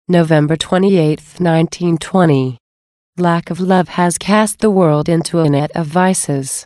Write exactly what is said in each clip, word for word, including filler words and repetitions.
November twenty-eighth, nineteen twenty. Lack of love has cast the world into a net of vices.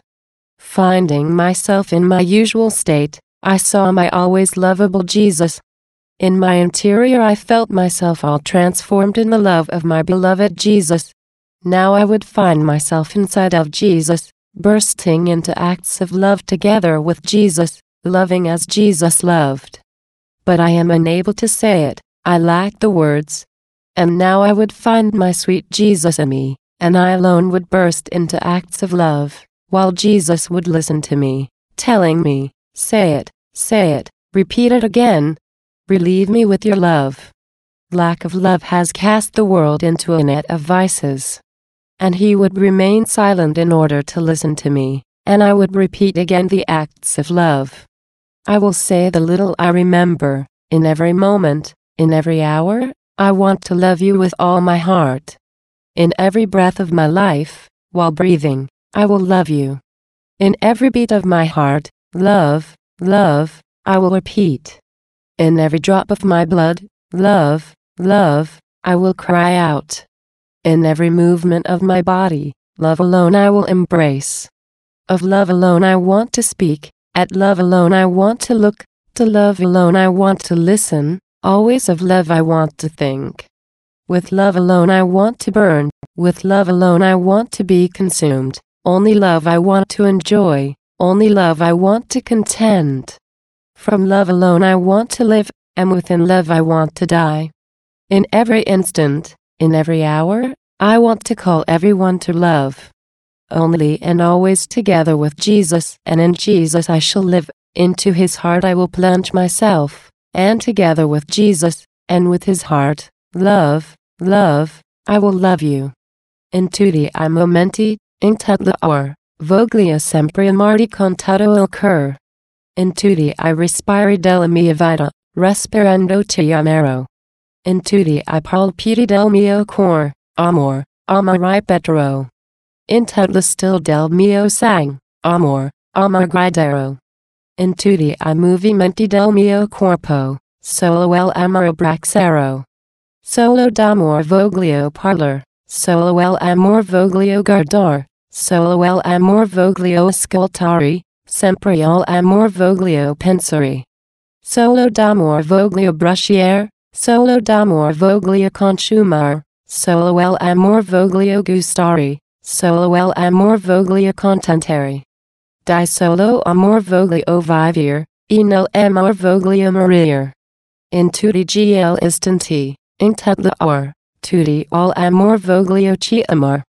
Finding myself in my usual state, I saw my always lovable Jesus. In my interior I felt myself all transformed in the love of my beloved Jesus. Now I would find myself inside of Jesus, bursting into acts of love together with Jesus, loving as Jesus loved. But I am unable to say it, I lack the words. And now I would find my sweet Jesus in me, and I alone would burst into acts of love, while Jesus would listen to me, telling me, say it, say it, repeat it again. Relieve me with your love. Lack of love has cast the world into a net of vices. And he would remain silent in order to listen to me, and I would repeat again the acts of love. I will say the little I remember, in every moment, in every hour, I want to love you with all my heart. In every breath of my life, while breathing, I will love you. In every beat of my heart, love, love, I will repeat. In every drop of my blood, love, love, I will cry out. In every movement of my body, love alone I will embrace. Of love alone I want to speak, at love alone I want to look, to love alone I want to listen, always of love I want to think. With love alone I want to burn, with love alone I want to be consumed, only love I want to enjoy, only love I want to contend. From love alone I want to live, and within love I want to die. In every instant, in every hour, I want to call everyone to love. Only and always together with Jesus, and in Jesus I shall live, into his heart I will plunge myself, and together with Jesus, and with his heart, love, love, I will love you. In tutti I momenti, in tutto l'or, voglia sempre amarti con tutto il cor. In tutti I respiri della mia vita, respirando ti amerò. In tutti I palpiti del mio cor, amor, ama ripeterò. In tutto still del mio sang, amor, ama griderò. In tutti I movimenti del mio corpo, solo el amor abbraccerò. Solo d'amor voglio parlar, solo el amor voglio guardar, solo el amor voglio ascoltare, sempre el amor voglio pensare. Solo d'amor voglio brusciare, solo d'amor voglio consumare, solo el amor voglio gustare, solo el amor voglio contentare. Di solo amor voglio vivere, e nel amor voglio morire. In tutti gli istanti, in tutto l'or, tutti all amor voglio ci amar.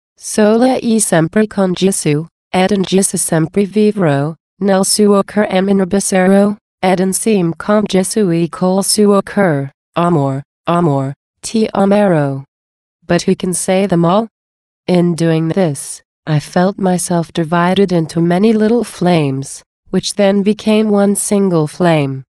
Sola e sempre con Gesù, ed in Gesù sempre vivrò, nel suo cor amminibisserò, ed insieme con Gesù e col suo cor, amor, amor, ti amerò. But who can say them all? In doing this, I felt myself divided into many little flames, which then became one single flame.